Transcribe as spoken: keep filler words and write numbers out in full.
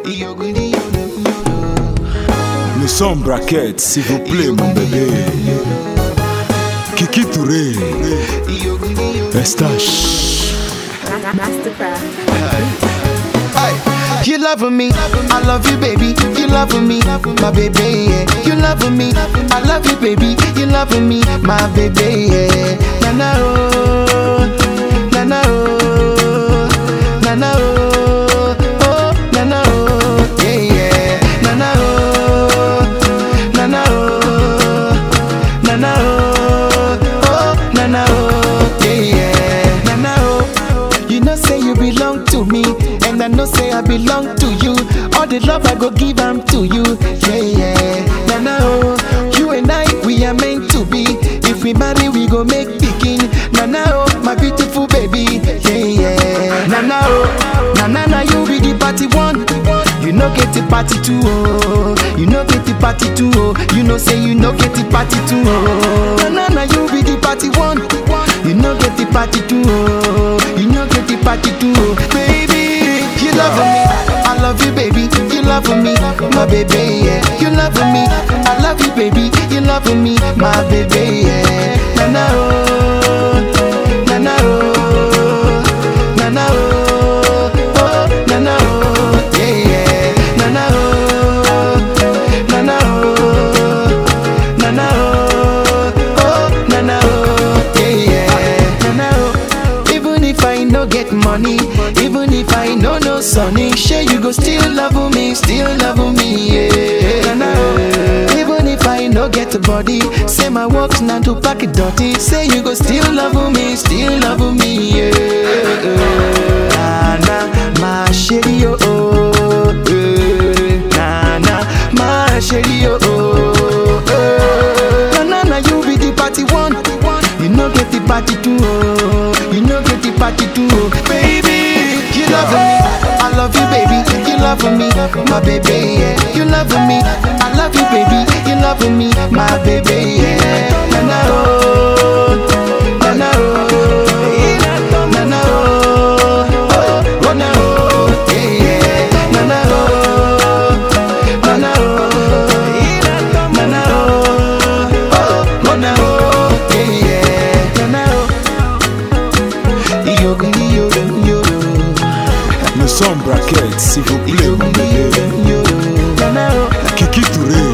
Nous sommes braquettes, s'il vous plaît, mon bébé. Kiki Touré, Estache. You love me, I love you, baby. You love me, my baby. Yeah. You love me, I love you, baby. You love me, my baby. Yeah. Na na oh, na na oh, na na oh, oh na na oh, yeah yeah. Na na oh, na na oh, na na oh, oh na na oh, yeah yeah. Na na oh, you know say you belong to me. And I know say I belong to you. All the love I go give am to you. Yeah, yeah. Now, now, you and I, we are meant to be. If we marry, we go make pikin. Now, now, my beautiful baby. Yeah, yeah. Now, now, now, now, now, you be the party one. You know get the party two, oh. You know get the party two, oh. You know say you know get the party two, oh. Now, now, now, you be the party one. You know get the party two, oh. You know get the party two, oh. Baby. You love me, I love you, baby. You love me, my baby, yeah. You love me, I love you, baby. You love me, my baby, yeah. Na na oh, na na oh, na na oh, oh na na oh, yeah yeah. Na na oh, na na oh, na na oh, oh na na oh, yeah yeah. Na na oh. Even if I no get money. Even if I know no sunny, sure you go still love me, still love me, yeah. Even if I no get a body, say my work's not to pack it dirty. Say you go still love me, still love me, yeah. Nana, my shady oh, oh, Nana, my shady oh, oh, Nana, you be the party one. You know get the party two, oh. You know get the party two, oh. Baby. You love me, I love you, baby. You love me, my baby, yeah. You love me, I love you, baby. You love me, my baby, yeah. Na na oh, na na oh, na na oh, oh, oh na oh, yeah yeah. Na na oh, na na oh, na na oh, oh, oh na oh, yeah yeah. Na na oh, yo yo yo. Nous sommes braquettes, s'il vous plaît, mon bébé. Kiki Touré.